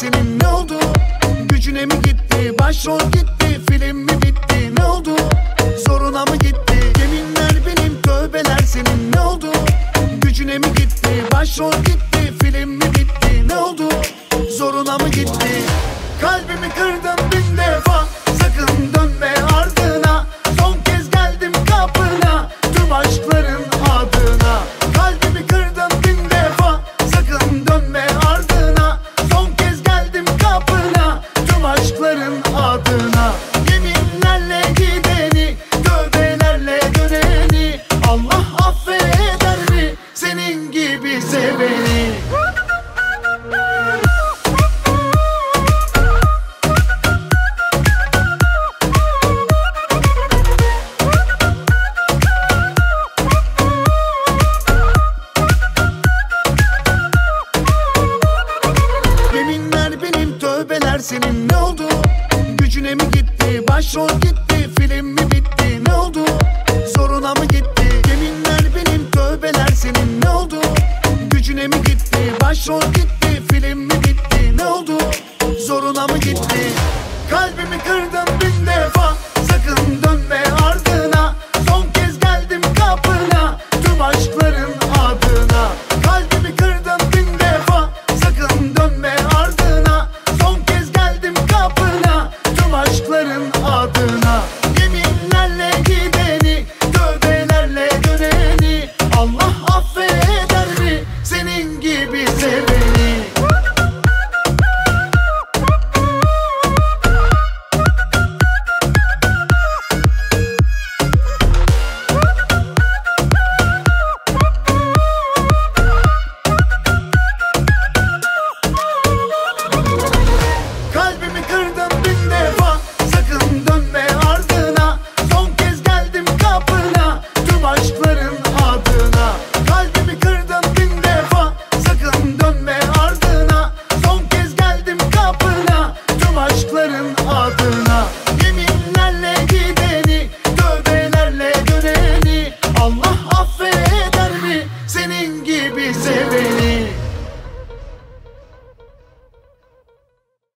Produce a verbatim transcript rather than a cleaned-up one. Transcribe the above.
senin, ne oldu? Gücüne mi gitti, başrol gitti, film mi bitti, ne oldu? Zoruna mı gitti, yeminler benim, tövbeler senin, ne oldu? Gücüne mi gitti, başrol gitti, film mi bitti, ne oldu? Zoruna mı gitti? Kalbimi kırdın bin defa, sakın dönme ardına. Son kez geldim kapına, tüm aşkların adına. Kalbimi kırdın bin defa, sakın dönme ardına. Son kez geldim kapına, tüm aşkların adına. Yeminlerle gideni, tövbelerle döneni, Allah affeder mi senin gibi seveni? Tövbeler senin, ne oldu? Gücüne mi gitti, başrol gitti, film mi bitti, ne oldu? Zoruna mı gitti, yeminler benim, tövbeler senin, ne oldu? Gücüne mi gitti, başrol gitti, film mi bitti, ne oldu? Zoruna mı gitti? Kalbimi kırdın bin defa, sakın dönme ardına. Son kez geldim kapına, tüm aşkların adına. Kalbimi kırdın bin defa, sakın dönme ardına. Son kez geldim kapına, tüm aşkların adına. Yeminlerle gideni, tövbelerle döneni, Allah affeder mi senin gibi seveni? Kalbimi kırdın bin defa, sakın dönme ardına. Son kez geldim kapına, tüm aşkların adına. Kalbimi kırdın bin defa, sakın dönme ardına. Son kez geldim kapına, tüm aşkların adına.